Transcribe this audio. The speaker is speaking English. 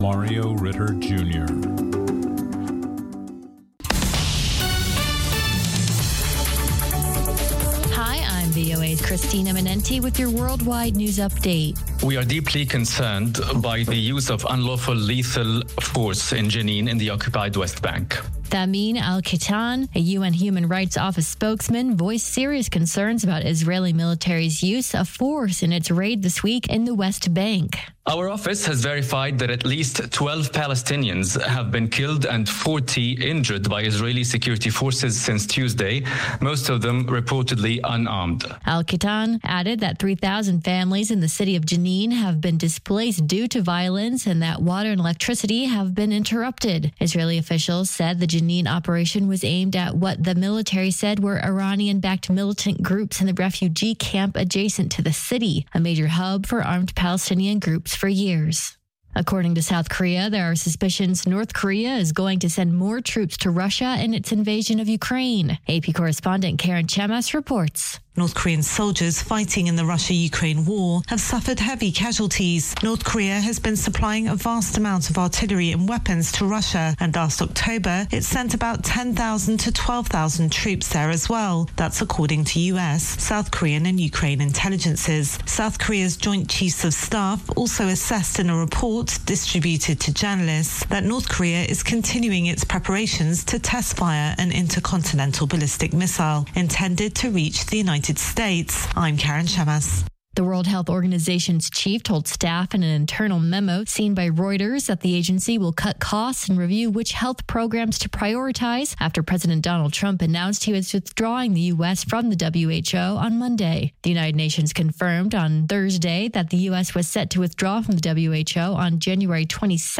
Mario Ritter Jr. VOA's Christina Minenti with your worldwide news update. We are deeply concerned by the use of unlawful lethal force in Jenin in the occupied West Bank. Thamin Al-Kitan, a UN Human Rights Office spokesman, voiced serious concerns about Israeli military's use of force in its raid this week in the West Bank. Our office has verified that at least 12 Palestinians have been killed and 40 injured by Israeli security forces since Tuesday, most of them reportedly unarmed. Al-Kitan added that 3,000 families in the city of Jenin have been displaced due to violence and that water and electricity have been interrupted. Israeli officials said the Jenin operation was aimed at what the military said were Iranian-backed militant groups in the refugee camp adjacent to the city, a major hub for armed Palestinian groups for years. According to South Korea, there are suspicions North Korea is going to send more troops to Russia in its invasion of Ukraine. AP correspondent Karen Chemas reports. North Korean soldiers fighting in the Russia-Ukraine war have suffered heavy casualties. North Korea has been supplying a vast amount of artillery and weapons to Russia, and last October it sent about 10,000 to 12,000 troops there as well. That's according to US, South Korean and Ukraine intelligences. South Korea's Joint Chiefs of Staff also assessed in a report distributed to journalists that North Korea is continuing its preparations to test fire an intercontinental ballistic missile intended to reach the United States. I'm Karen Chemas. The World Health Organization's chief told staff in an internal memo seen by Reuters that the agency will cut costs and review which health programs to prioritize after President Donald Trump announced he was withdrawing the U.S. from the WHO on Monday. The United Nations confirmed on Thursday that the U.S. was set to withdraw from the WHO on January 22nd.